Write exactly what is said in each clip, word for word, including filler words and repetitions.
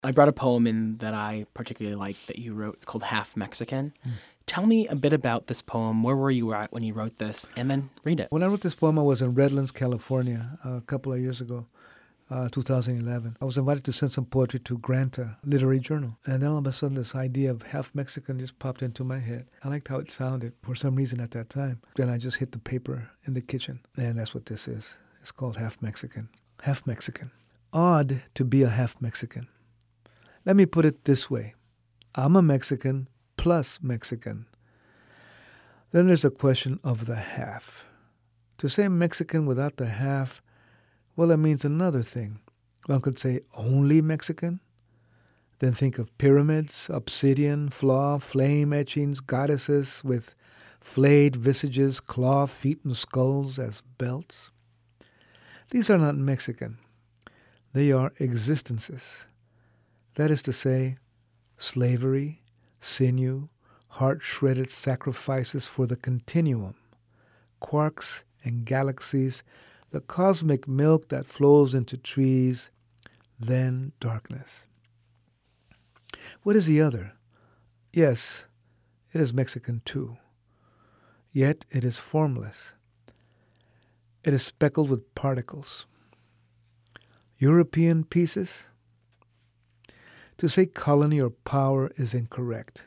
I brought a poem in that I particularly like that you wrote. It's called Half Mexican. Mm. Tell me a bit about this poem. Where were you at when you wrote this? And then read it. When I wrote this poem, I was in Redlands, California, uh, a couple of years ago, uh, two thousand eleven. I was invited to send some poetry to Granta Literary Journal. And then all of a sudden, this idea of half Mexican just popped into my head. I liked how it sounded for some reason at that time. Then I just hit the paper in the kitchen. And that's what this is. It's called Half Mexican. Half Mexican. Odd to be a half Mexican. Let me put it this way. I'm a Mexican plus Mexican. Then there's the question of the half. To say Mexican without the half, well, it means another thing. One could say only Mexican. Then think of pyramids, obsidian, flaw, flame etchings, goddesses with flayed visages, claw, feet, and skulls as belts. These are not Mexican. They are existences. That is to say, slavery, sinew, heart-shredded sacrifices for the continuum, quarks and galaxies, the cosmic milk that flows into trees, then darkness. What is the other? Yes, it is Mexican too. Yet it is formless. It is speckled with particles. European pieces? To say colony or power is incorrect.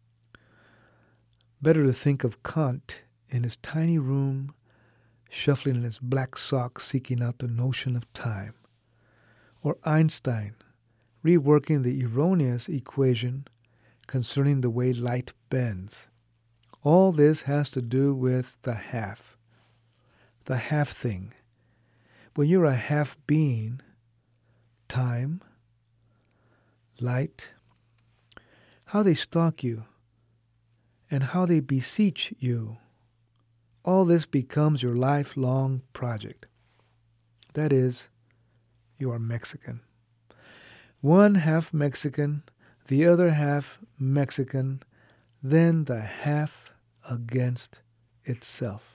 Better to think of Kant in his tiny room, shuffling in his black socks, seeking out the notion of time. Or Einstein, reworking the erroneous equation concerning the way light bends. All this has to do with the half, the half thing. When you're a half being, time, light, how they stalk you, and how they beseech you, all this becomes your lifelong project. That is, you are Mexican. One half Mexican, the other half Mexican, then the half against itself.